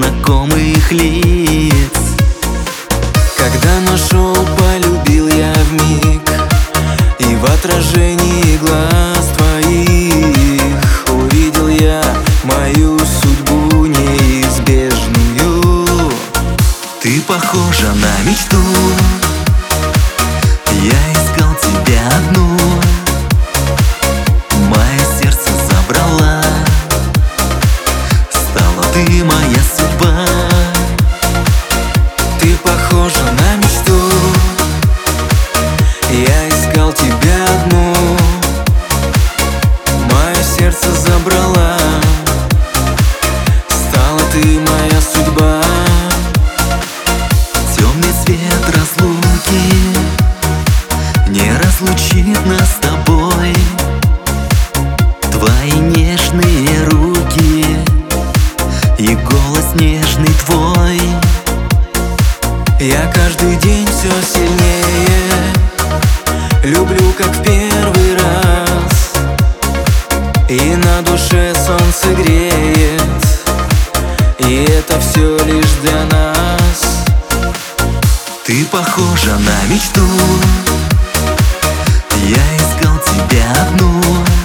незнакомых лиц. Когда нашел, полюбил я вмиг, и в отражении глаз твоих увидел я мою судьбу неизбежную. Ты похожа на мечту, я искал тебя одну, мое сердце забрала, стала ты моя судьба. Ты похожа на мечту, я искал тебя одну, мое сердце забрала, стала ты моя судьба. Темный цвет разлуки не разлучит нас с тобой. Твои нежные руки и голос нежный твой. Я каждый день все сильнее люблю, как в первый раз, и на душе солнце греет, и это все лишь для нас. Ты похожа на мечту, я искал тебя одну,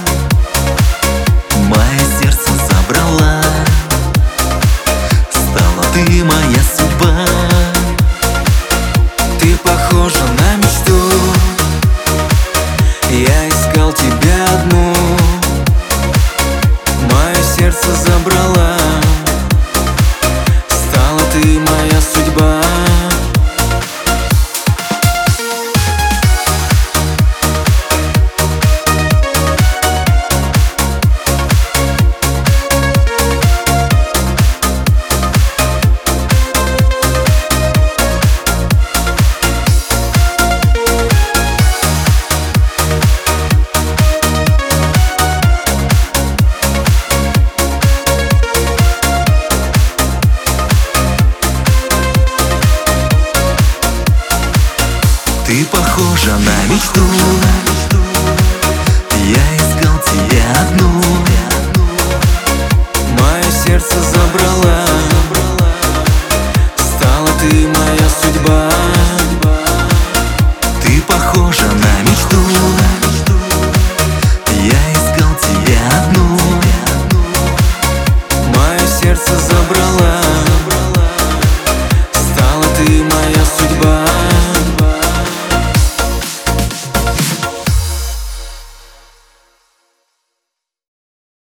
мое сердце забрала, стала ты моя судьба. Ты похожа на мечту, я искал тебя одну, мое сердце забрала, стала ты моя судьба. Ты похожа на мечту, я искал тебя одну, мое сердце забрала, стала ты моя судьба. Ты похожа на мечту.